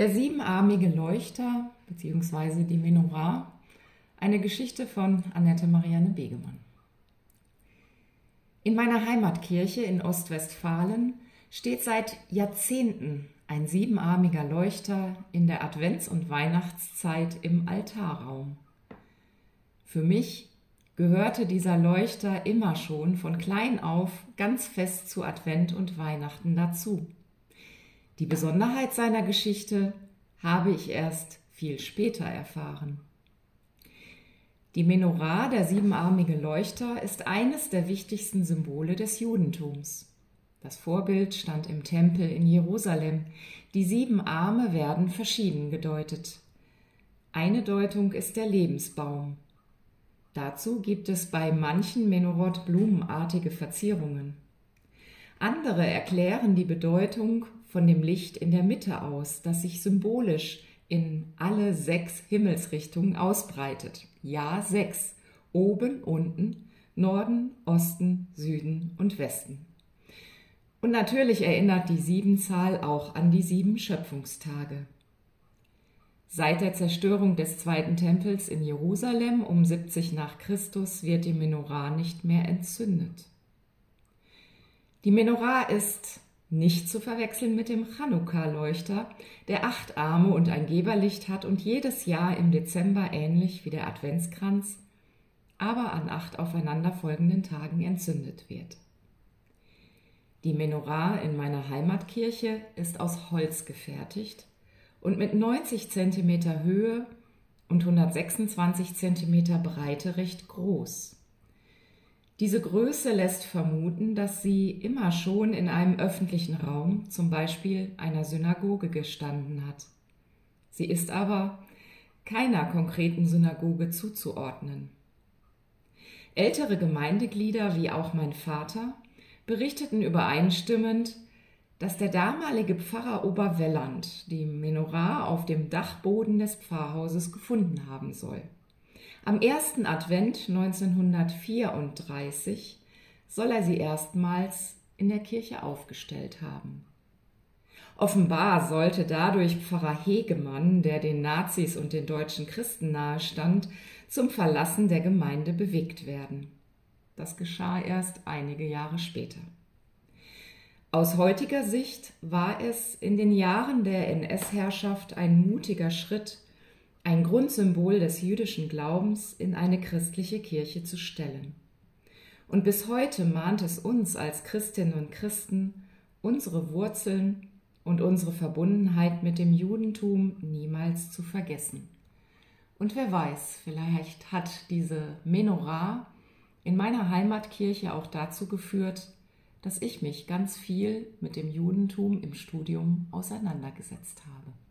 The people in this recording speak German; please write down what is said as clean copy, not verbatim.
Der siebenarmige Leuchter bzw. die Menorah, eine Geschichte von Annette Marianne Begemann. In meiner Heimatkirche in Ostwestfalen steht seit Jahrzehnten ein siebenarmiger Leuchter in der Advents- und Weihnachtszeit im Altarraum. Für mich gehörte dieser Leuchter immer schon von klein auf ganz fest zu Advent und Weihnachten dazu. Die Besonderheit seiner Geschichte habe ich erst viel später erfahren. Die Menorah, der siebenarmige Leuchter, ist eines der wichtigsten Symbole des Judentums. Das Vorbild stand im Tempel in Jerusalem. Die 7 Arme werden verschieden gedeutet. Eine Deutung ist der Lebensbaum. Dazu gibt es bei manchen Menorot blumenartige Verzierungen. Andere erklären die Bedeutung von dem Licht in der Mitte aus, das sich symbolisch in alle 6 Himmelsrichtungen ausbreitet. Ja, 6. Oben, unten, Norden, Osten, Süden und Westen. Und natürlich erinnert die 7-Zahl auch an die 7 Schöpfungstage. Seit der Zerstörung des Zweiten Tempels in Jerusalem um 70 nach Christus wird die Menorah nicht mehr entzündet. Die Menorah ist nicht zu verwechseln mit dem Chanukka-Leuchter, der 8 Arme und ein Geberlicht hat und jedes Jahr im Dezember ähnlich wie der Adventskranz, aber an 8 aufeinanderfolgenden Tagen entzündet wird. Die Menorah in meiner Heimatkirche ist aus Holz gefertigt und mit 90 cm Höhe und 126 cm Breite recht groß. Diese Größe lässt vermuten, dass sie immer schon in einem öffentlichen Raum, zum Beispiel einer Synagoge, gestanden hat. Sie ist aber keiner konkreten Synagoge zuzuordnen. Ältere Gemeindeglieder, wie auch mein Vater, berichteten übereinstimmend, dass der damalige Pfarrer Oberwelland die Menorah auf dem Dachboden des Pfarrhauses gefunden haben soll. Am 1. Advent 1934 soll er sie erstmals in der Kirche aufgestellt haben. Offenbar sollte dadurch Pfarrer Hegemann, der den Nazis und den deutschen Christen nahestand, zum Verlassen der Gemeinde bewegt werden. Das geschah erst einige Jahre später. Aus heutiger Sicht war es in den Jahren der NS-Herrschaft ein mutiger Schritt, ein Grundsymbol des jüdischen Glaubens in eine christliche Kirche zu stellen. Und bis heute mahnt es uns als Christinnen und Christen, unsere Wurzeln und unsere Verbundenheit mit dem Judentum niemals zu vergessen. Und wer weiß, vielleicht hat diese Menorah in meiner Heimatkirche auch dazu geführt, dass ich mich ganz viel mit dem Judentum im Studium auseinandergesetzt habe.